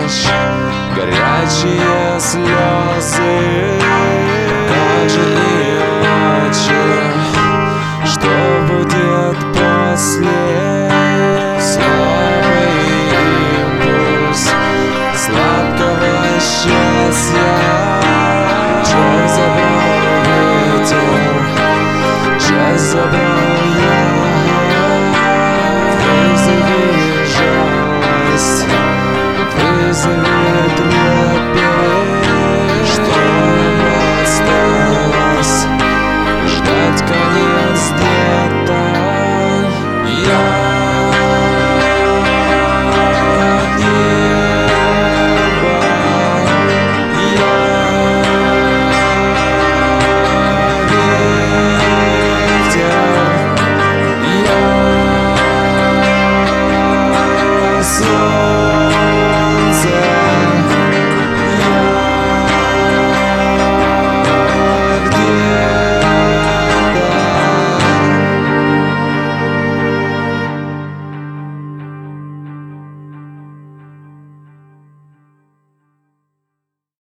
ночь, горячие слезы. Как же иначе, что будет после? Слабый импульс сладкого счастья. Часть забрал ветер, часть забрал я. Вызови жалость, вызови трепет. Что нам осталось? Ждать конец где-то. Я